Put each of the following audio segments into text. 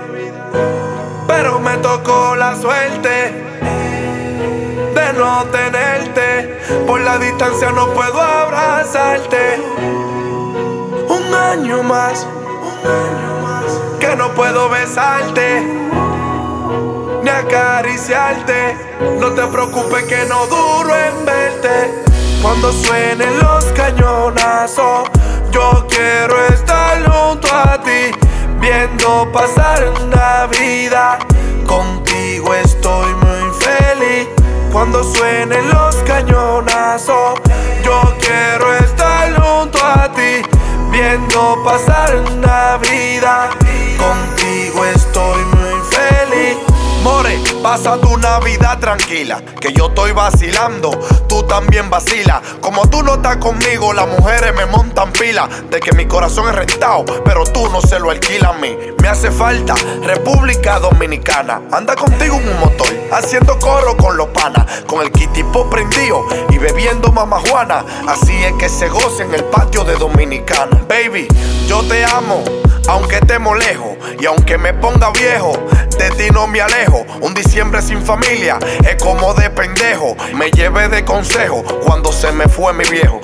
pero me tocó la suerte de no tenerte. Por la distancia no puedo abrazarte. Un año más que no puedo besarte ni acariciarte. No te preocupes que no duro en verte. Cuando suenen los cañonazos, yo quiero estar junto a ti, viendo pasar la vida. Contigo estoy muy feliz. Cuando suenen los cañonazos, yo quiero estar junto a ti, viendo pasar la vida. Contigo estoy muy feliz. More, pasa tu Navidad tranquila, que yo estoy vacilando, tú también vacila. Como tú no estás conmigo, las mujeres me montan pila de que mi corazón es rentado, pero tú no se lo alquilas a mí. Me hace falta República Dominicana. Anda contigo en un motor, haciendo coro con los panas, con el kitipo prendido y bebiendo mamajuana. Así es que se goza en el patio de Dominicana. Baby, yo te amo, aunque estemos lejos, y aunque me ponga viejo, de ti no me alejo. Un diciembre sin familia es como de pendejo. Me llevé de consejo cuando se me fue mi viejo.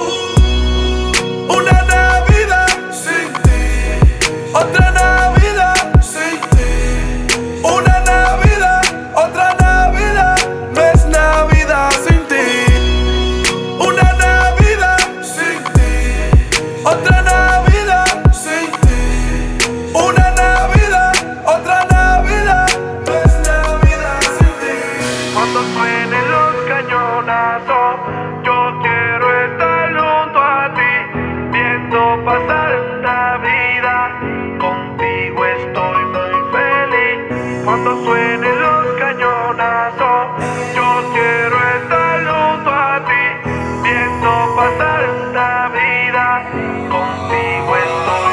Una Navidad sin ti, otra Navidad sin ti. Una Navidad, otra Navidad, no es Navidad sin ti. Una Navidad sin ti, otra Navidad sin ti. Una Navidad, otra Navidad, no es Navidad sin ti. Cuando suenen los cañonazos, yo quiero estar junto a ti, viendo pasar la vida. Contigo estoy muy feliz. Cuando suenen los cañonazos, yo quiero estar junto a ti, viendo pasar la vida. Contigo estoy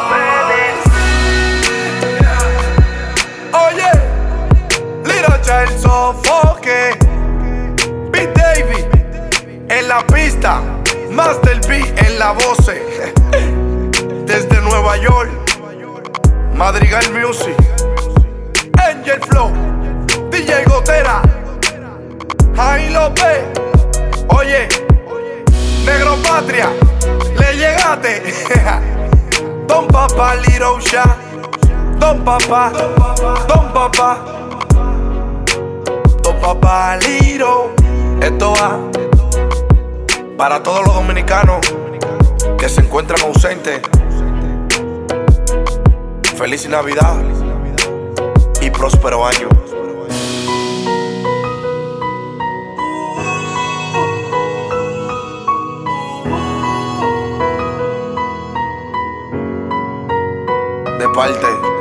muy feliz. Oye, Little Child Sofoque, Beat Davey en la pista, Master B en la voz. Desde Nueva York, Madrigal Music, Angel Flow, DJ Gotera, Jaime López. Oye, Negro Patria, le llegaste. Don Papá Little Shah, Don Papá, Don Papá, Don Papá Little. Esto va para todos los dominicanos que se encuentran ausentes. Feliz Navidad y próspero año. De parte